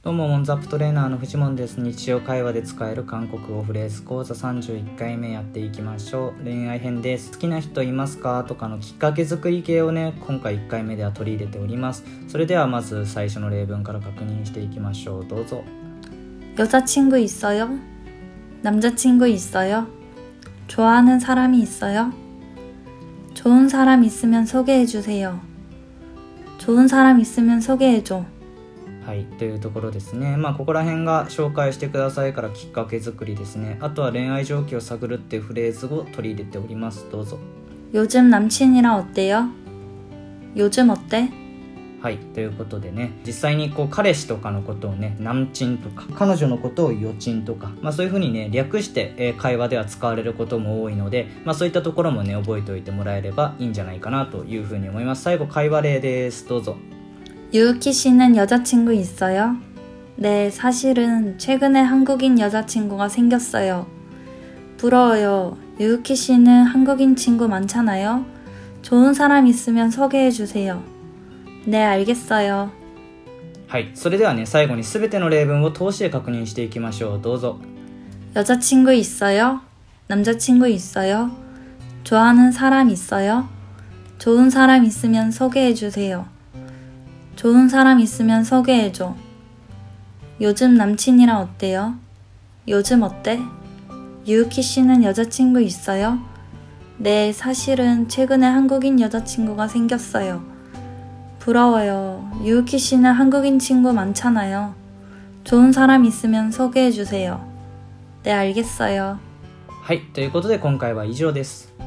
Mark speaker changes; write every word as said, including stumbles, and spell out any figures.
Speaker 1: どうもモンズアップトレーナーのフジモンです。日常会話で使える韓国語フレーズ講座さんじゅういっかいめやっていきましょう。恋愛編です。好きな人いますかとかのきっかけ作り系をね、今回いっかいめでは取り入れております。それではまず最初の例文から確認していきましょう。どうぞ。
Speaker 2: 여자친구 있어요? 남자친구 있어요? 좋아하는 사람이 있어요? 좋은 사람 있으면 소개해주세요. 좋은 사람 있으면 소개해줘.
Speaker 1: はい、というところですね。まあここら辺が紹介してくださいからきっかけ作りですね。あとは恋愛状況を探るっていうフレーズを取り入れております。どうぞ。
Speaker 2: 요즘 남친이랑 어때요? 요즘 어때?
Speaker 1: はい、ということでね、実際にこう彼氏とかのことをね、남친とか彼女のことを여친とか、まあそういう風にね略して、えー、会話では使われることも多いので、まあそういったところもね覚えておいてもらえればいいんじゃないかなという風に思います。最後会話例です。どうぞ。
Speaker 2: 유우키 씨는 여자친구 있어요? 네, 사실은 최근에 한국인 여자친구가 생겼어요. 부러워요. 유우키 씨는 한국인 친구 많잖아요. 좋은 사람 있으면 소개해주세요. 네, 알겠어요.
Speaker 1: はい、それではね最後に全ての例文を通して確認していきましょう。どうぞ。
Speaker 2: 여자친구 있어요? 남자친구 있어요? 좋아하는 사람 있어요? 좋은 사람 있으면 소개해주세요. 좋은 사람 있으면 소개해줘. 요즘 남친이랑 어때요? 요즘 어때? 유우키 씨는 여자친구 있어요? 네, 사실은 최근에 한국인 여자친구가 생겼어요. 부러워요. 유우키 씨는 한국인 친구 많잖아요. 좋은 사람 있으면 소개해주세요. 네, 알겠어요.
Speaker 1: はい、ということで今回は以上です。